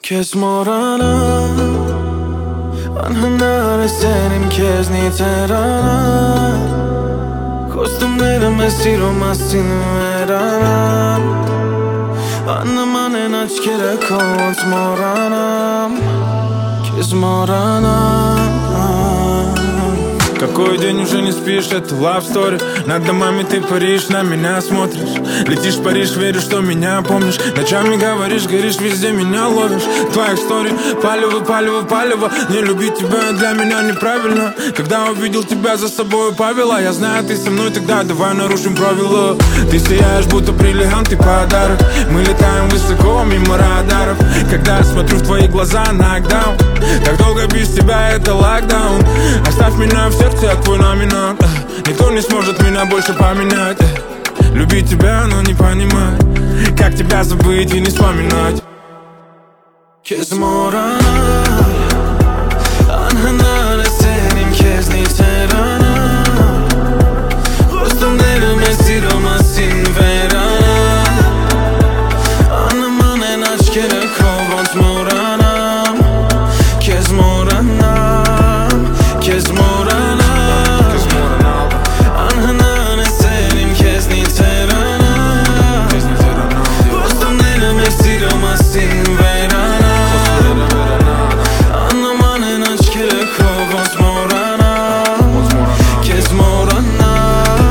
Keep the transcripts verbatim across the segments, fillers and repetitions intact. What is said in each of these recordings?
Քեզ մոռանալ, անհնար է սերիմ քեզնի թերանալ, Խոստումները մեզ սիրո մասին վերանալ, Աննման են աչքերը քո ոնց մոռանամ, Քեզ մոռանալ. Какой день уже не спишь, это love story. Над домами ты паришь, на меня смотришь. Летишь в Париж, верю, что меня помнишь. Ночами говоришь, горишь, везде меня ловишь. Твоя история, палево, палево, палево. Не любить тебя для меня неправильно. Когда увидел тебя за собой повела, я знаю, ты со мной, тогда давай нарушим правила. Ты сияешь, будто бриллиант и подарок. Мы летаем высоко, мимо радаров. Когда я смотрю в твои глаза, нокдаун. Так долго без тебя это локдаун. Оставь меня в сердце, я твой номинал. Никто не сможет меня больше поменять. Любить тебя, но не понимать, как тебя забыть и не вспоминать. Քեզ մոռանալ, անհնար է սերիմ քեզնի թերանալ, Խոստումները մեզ սիրո մասին վերանալ, Աննման են աչքերը քո ոնց մոռանամ, Քեզ մոռանամ, քեզ մոռանալ, Անհնար է սերիմ քեզնի թերանալ, Խոստումները մեզ սիրո մասին վերանալ, Աննման են աչքերը քո ոնց մոռանամ, Քեզ մոռանալ.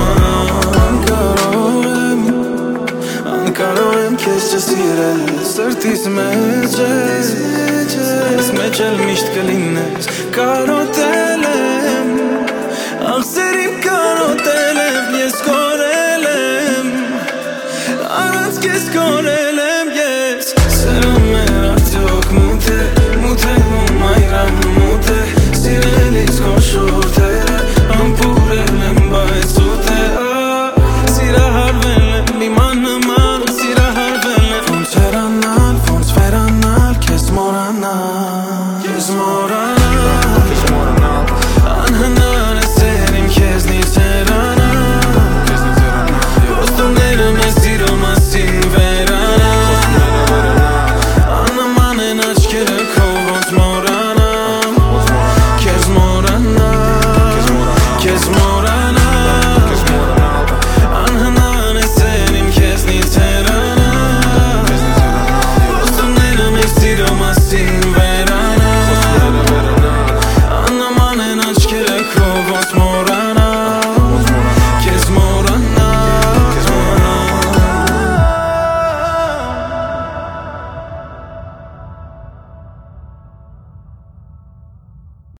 Անկարող եմ քեզ չսիրել, սրտիս մեջ ես, Ես մեջ էլ միշտ կլինես, կարոտել եմ, Աղսերիմ կարոտել եմ, ես կորել եմ, Առանց քեզ կորել